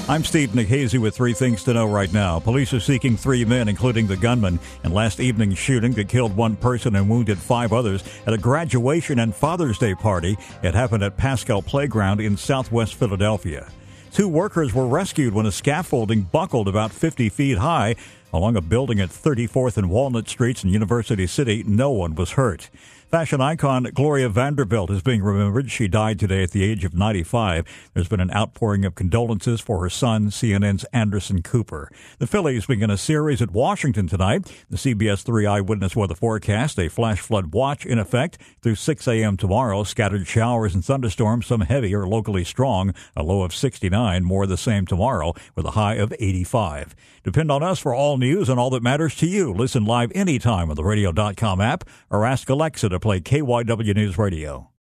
I'm Steve Nikhazy with 3 things to know right now. Police are seeking 3 men, including the gunman, in last evening's shooting that killed 1 person and wounded 5 others at a graduation and Father's Day party. It happened at Pascal Playground in southwest Philadelphia. 2 workers were rescued when a scaffolding buckled about 50 feet high along a building at 34th and Walnut Streets in University City. No one was hurt. Fashion icon Gloria Vanderbilt is being remembered. She died today at the age of 95. There's been an outpouring of condolences for her son, CNN's Anderson Cooper. The Phillies begin a series at Washington tonight. The CBS 3 Eyewitness Weather forecast, a flash flood watch in effect through 6 a.m. tomorrow. Scattered showers and thunderstorms, some heavy or locally strong. A low of 69, more the same tomorrow with a high of 85. Depend on us for all news and all that matters to you. Listen live anytime on the radio.com app or ask Alexa to play KYW News Radio.